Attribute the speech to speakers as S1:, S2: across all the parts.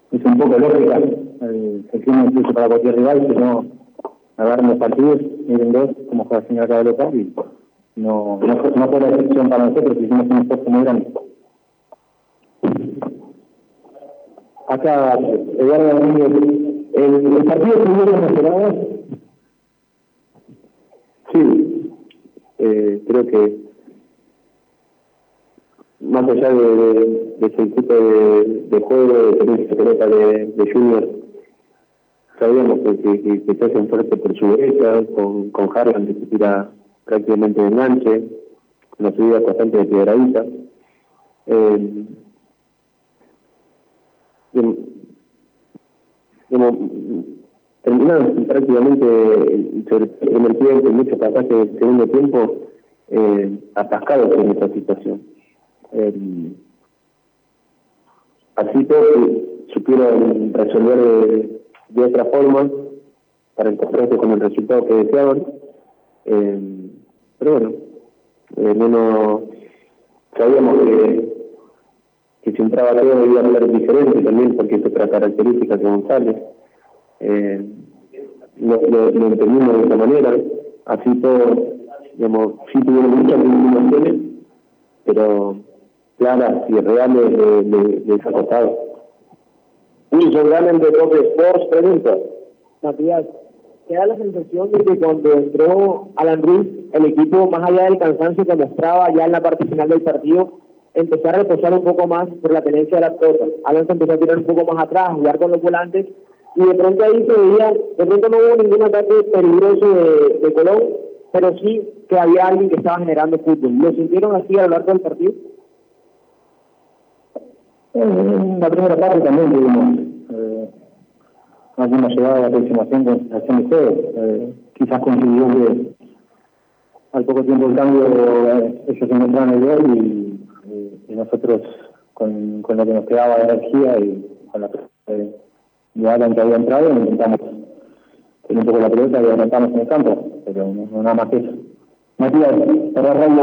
S1: es un poco lógica. El clima incluso para cualquier rival, que no agarran los partidos, miren dos, como juega el señor acá de local, y no fue la excepción para nosotros, hicimos un esfuerzo muy grande. Acá, Eduardo Domínguez, ¿el partido primero no esperaba? Sí, creo que más allá de ese tipo de juego, de tenencia pelota de Junior, sabíamos que se hacen fuerte por su derecha, con Harlan que se tira prácticamente de enganche, una subida constante de Piedradita. Terminaron prácticamente sobre el primer tiempo y muchos pasajes del segundo tiempo atascados en esta situación. Así todos supieron resolver de otra forma para encontrarse con el resultado que deseaban, pero bueno, sabíamos que si entraba todo iba a ser diferente también, porque es otra característica de González. Lo entendimos de esa manera, así todo, digamos, sí tuvieron muchas limitaciones, pero claras y reales les ha costado.
S2: Wilson Gallen de Top Sports pregunta. Matías, ¿te da la sensación de que cuando entró Alan Ruiz, el equipo, más allá del cansancio que mostraba ya en la parte final del partido, empezó a reposar un poco más por la tenencia de la pelota? Alan se empezó a tirar un poco más atrás, a jugar con los volantes, y de pronto ahí se veía, de pronto no hubo ningún ataque peligroso de Colón, pero sí que había alguien que estaba generando fútbol. ¿Lo sintieron así a lo largo del partido?
S1: En la primera parte también tuvimos alguna llegada de aproximación con acción de juego. Quizás coincidió que al poco tiempo del cambio ellos se encontraron el gol y nosotros con lo que nos quedaba de energía y con la de Alan que había entrado intentamos tener un poco la pelota y adelantamos en el campo, pero no nada más que eso. Matías, para Radio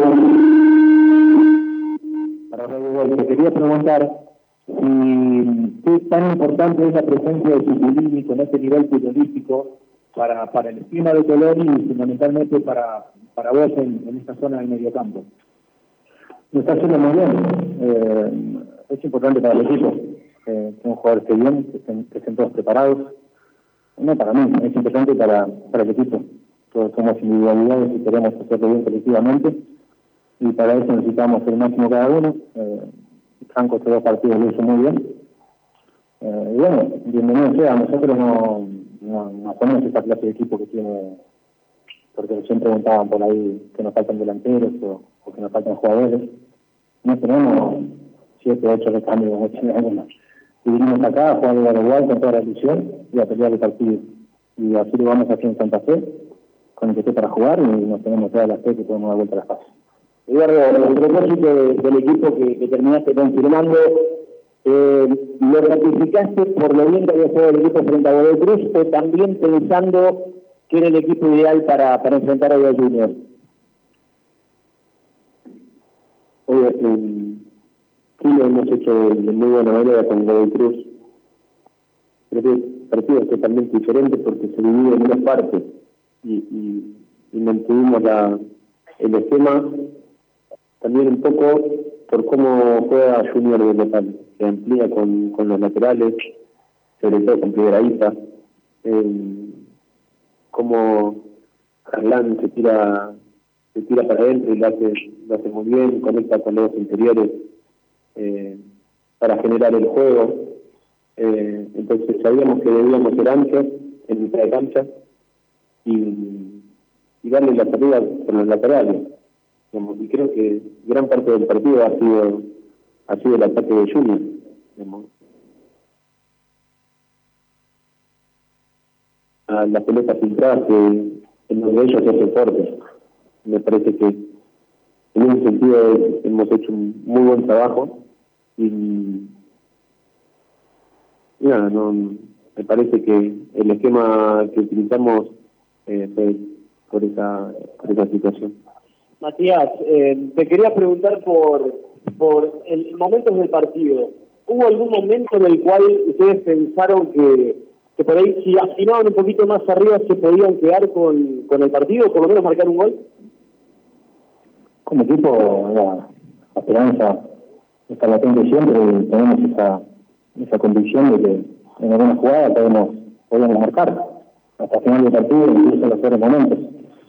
S1: Gol, te quería preguntar qué tan importante es la presencia de Tupulini con este nivel futbolístico para el esquema de Colón y fundamentalmente para vos en esta zona del mediocampo. Lo está haciendo muy bien. Es importante para el equipo que un jugador esté bien, que estén todos preparados. No para mí, es importante para el equipo. Todos somos individualidades y queremos hacerlo bien colectivamente, y para eso necesitamos el máximo cada uno. Franco estos dos partidos lo hizo muy bien. Y bueno, bienvenido sea. Nosotros no somos esa clase de equipo que tiene, porque recién preguntaban por ahí que nos faltan delanteros o que nos faltan jugadores. No tenemos 7 o 8 recambios, y vinimos acá a jugar igual con toda la ilusión y a pelear el partido. Y así lo vamos a hacer en Santa Fe, con el que esté para jugar, y nos tenemos toda la fe que podemos dar vuelta a las pases.
S2: Eduardo, a propósito del equipo que terminaste confirmando, ¿lo ratificaste por lo bien que había jugado el equipo frente a Godoy Cruz o también pensando que era el equipo ideal para enfrentar a Godoy Junior?
S1: Oye, sí lo hemos hecho de muy buena manera con Godoy Cruz. Creo que el partido es totalmente diferente porque se divide en dos partes y mantuvimos el esquema también un poco por cómo juega Junior de local. Se amplía con los laterales, sobre todo con Piedradita, como Harlan se tira para adentro y lo hace muy bien, conecta con los interiores para generar el juego. Entonces sabíamos que debíamos ser anchos en mitad de cancha y darle la salida con los laterales. Y creo que gran parte del partido ha sido el ataque de Junior. A la pelota filtrada que en los de ellos se hace fuerte. Me parece que en un sentido hemos hecho un muy buen trabajo y nada, me parece que el esquema que utilizamos fue por esa situación.
S2: Matías, te quería preguntar por el momentos del partido. ¿Hubo algún momento en el cual ustedes pensaron que por ahí, si afinaban un poquito más arriba, se podían quedar con el partido, por lo menos marcar un gol?
S1: Como equipo, la esperanza está latente siempre y tenemos esa convicción de que en alguna jugada podemos marcar hasta el final del partido, incluso en los peores momentos.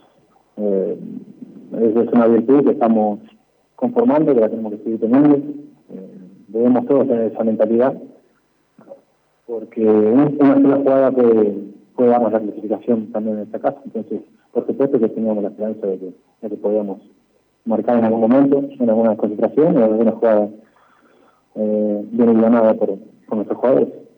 S1: Esa es una virtud que estamos conformando, que la tenemos que seguir teniendo. Debemos todos tener esa mentalidad, porque una sola jugada puede darnos la clasificación también en esta casa. Entonces, por supuesto que teníamos la esperanza de que podíamos marcar en algún momento, en alguna concentración o en alguna jugada bien ganada por nuestros jugadores.